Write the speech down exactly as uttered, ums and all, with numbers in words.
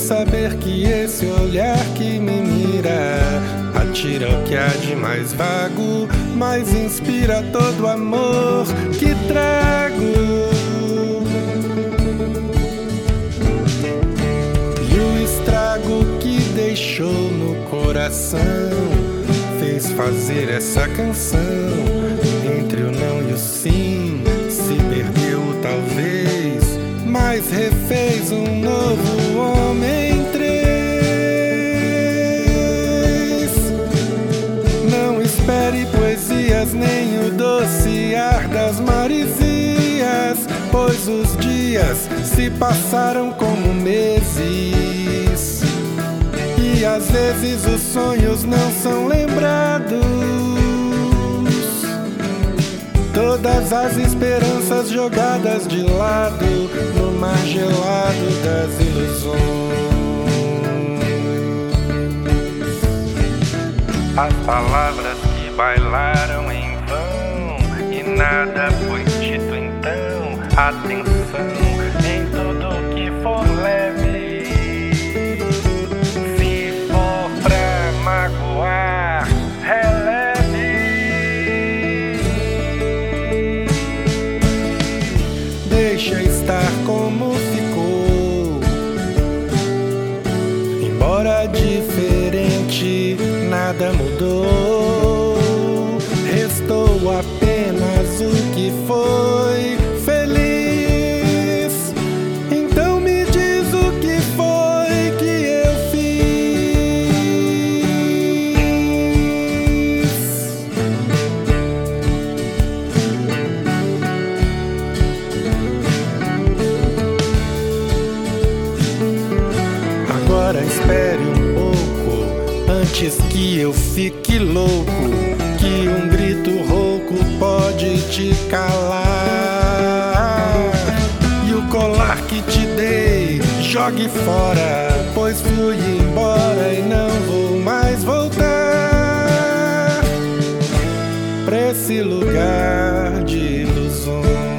saber que esse olhar que me mira atira o que há de mais vago, mas inspira todo o amor que trago. E o estrago que deixou no coração fez fazer essa canção. Entre o não e o sim se perdeu talvez, mas refez um novo homem três. Não espere poesias nem o doce ar das maresias, pois os dias se passaram como meses, e às vezes os sonhos não são lembrados. Todas as esperanças jogadas de lado no mar gelado das ilusões. As palavras que bailaram em vão e nada foi dito então. Atenção em tudo que for leve. Se for pra magoar, releve. Deixa estar como ficou. Embora diferente, nada mudou. Restou apenas o que foi feliz. Então me diz o que foi que eu fiz. Agora espere um pouco antes que eu fique louco, que um grito rouco pode te calar. E o colar que te dei, jogue fora, pois fui embora e não vou mais voltar pra esse lugar de ilusões.